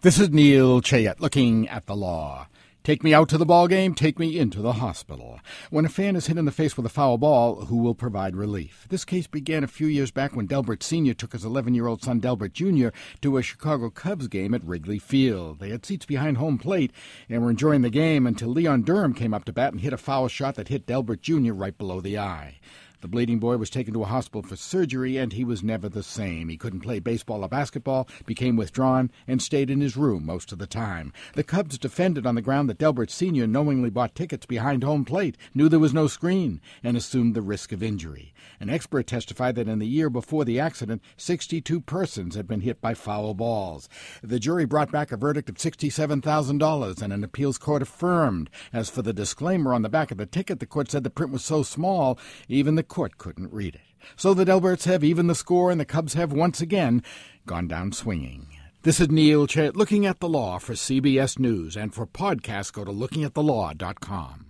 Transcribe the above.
This is Neil Chayette looking at the law. Take me out to the ball game, take me into the hospital. When a fan is hit in the face with a foul ball, who will provide relief? This case began a few years back when Delbert Sr. took his 11-year-old son Delbert Jr. to a Chicago Cubs game at Wrigley Field. They had seats behind home plate and were enjoying the game until Leon Durham came up to bat and hit a foul shot that hit Delbert Jr. right below the eye. The bleeding boy was taken to a hospital for surgery, and he was never the same. He couldn't play baseball or basketball, became withdrawn, and stayed in his room most of the time. The Cubs defended on the ground that Delbert Sr. knowingly bought tickets behind home plate, knew there was no screen, and assumed the risk of injury. An expert testified that in the year before the accident, 62 persons had been hit by foul balls. The jury brought back a verdict of $67,000, and an appeals court affirmed. As for the disclaimer on the back of the ticket, the court said the print was so small, even the court couldn't read it. So the Delberts have even the score, and the Cubs have once again gone down swinging. This is Neil Chayette looking at the law for CBS News, and for podcasts, go to lookingatthelaw.com.